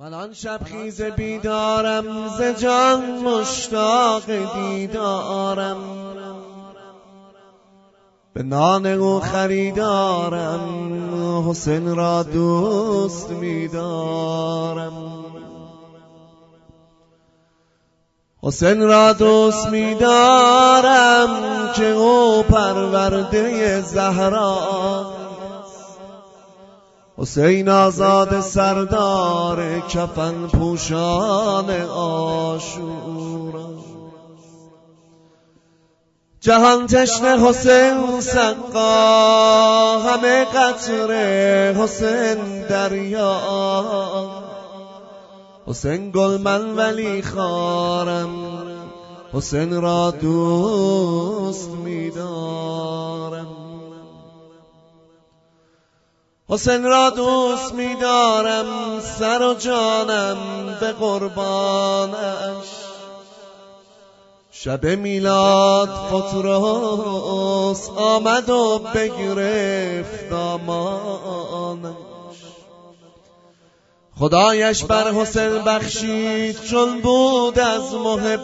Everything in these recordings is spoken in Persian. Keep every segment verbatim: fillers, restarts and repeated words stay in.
من آن شب خیز بیدارم، ز جان مشتاق دیدارم، به نان او خریدارم، حسین را دوست می‌دارم. حسین را دوست می‌دارم که او پرورده زهرا، حسین آزاد سردار کفن پوشان عاشورا. جهان تشنه حسین سقا، همه قطره حسین دریا، حسین گل من ولی خارم، حسین را دوست می‌دارم. حسین را دوست می‌دارم، سر و جانم به قربانش. شب میلاد پطرس آمد و بگرفت دامانش، خدایش بر حسین بخشید چون بود از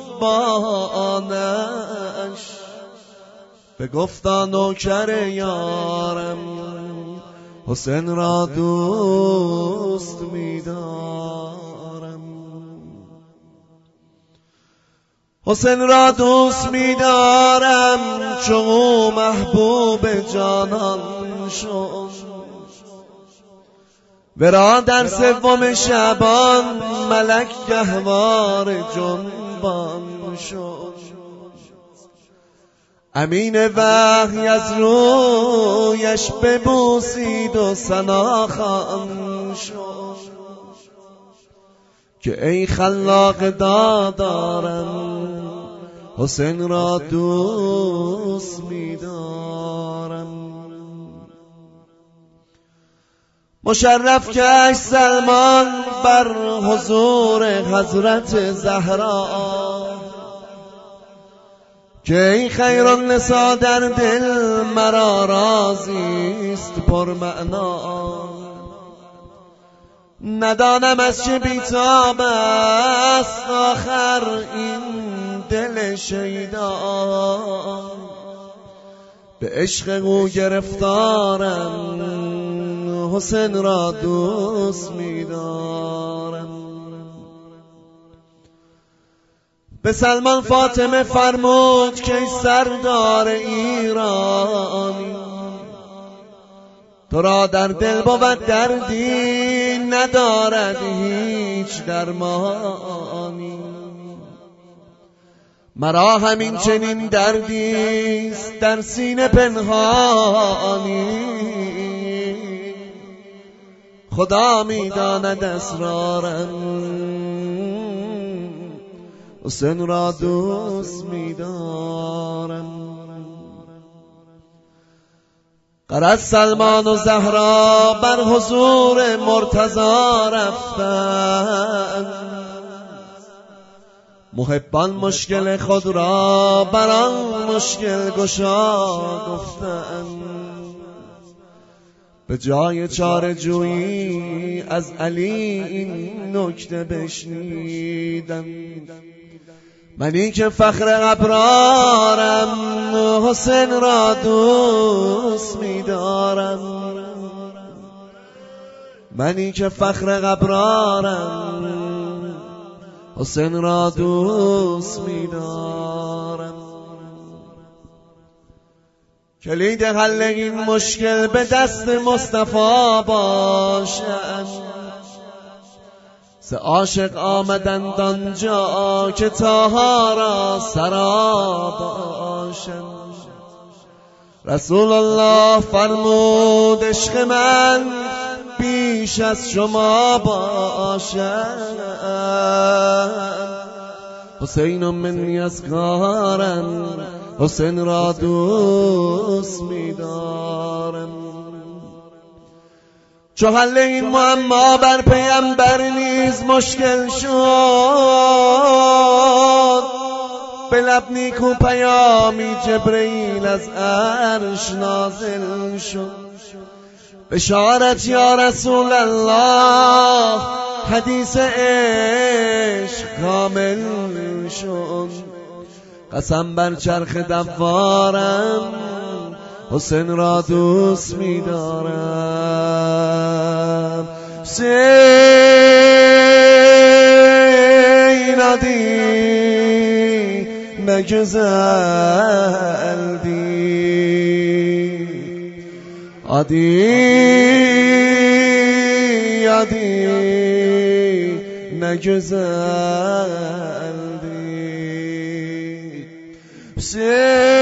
محبانش. بگفتا نوکر یارم، حسین را دوست می‌دارم. حسین را دوست می‌دارم چون او محبوب جانان شد، ورا در سوم شعبان ملک گهوار جنبان شد. امین وحی از رویش ببوسید و ثنا خوان شد که ای خلاق دادارم، حسین را دوست می‌دارم. مشرف گشت سلمان بر حضور حضرت زهرا، که ای خیر النساء در دل مرا رازیست پرمعنا. ندانم از چه بیتاب است آخر این دل شیدا، به عشق او گرفتارم، حسین را دوست می‌دارم. به سلمان فاطمه فرمود که ای سردار ایرانی، تو را در دل بود دردی ندارد هیچ درمانی. مرا همین چنین دردیست در سینه پنهانی، خدا می‌داند اسرارم، حسین را دوست می‌دارم. غرض سلمان و زهرا بر حضور مرتضی رفتند، محبان مشکل خود را بر آن مشکل گشا گفتند. به جای چاره جویی از علی این نکته بشنیدم، منی که فخر ابرارم، حسین را دوست می‌دارم. منی که فخر ابرارم، حسین را دوست می‌دارم. کلید حل این مشکل به دست مصطفی باشد، سه عاشق آمدند آنجا که طاها را سرا باشند. رسول الله فرمود عشق من بیش از شما باشد، حسین منی از کارم، حسین را دوست می‌دارم. چو حل این معما بر پیامبر نیز مشکل شد، به لب نیکو پیامی جبرئیل از عرش نازل شد. بشارت یا رسول الله، حدیث عشق کامل شد. قسم بر چرخ دوارم، حسین را دوست می دارم. حسین عادی نگذل دی، عادی عادی نگذل. 谁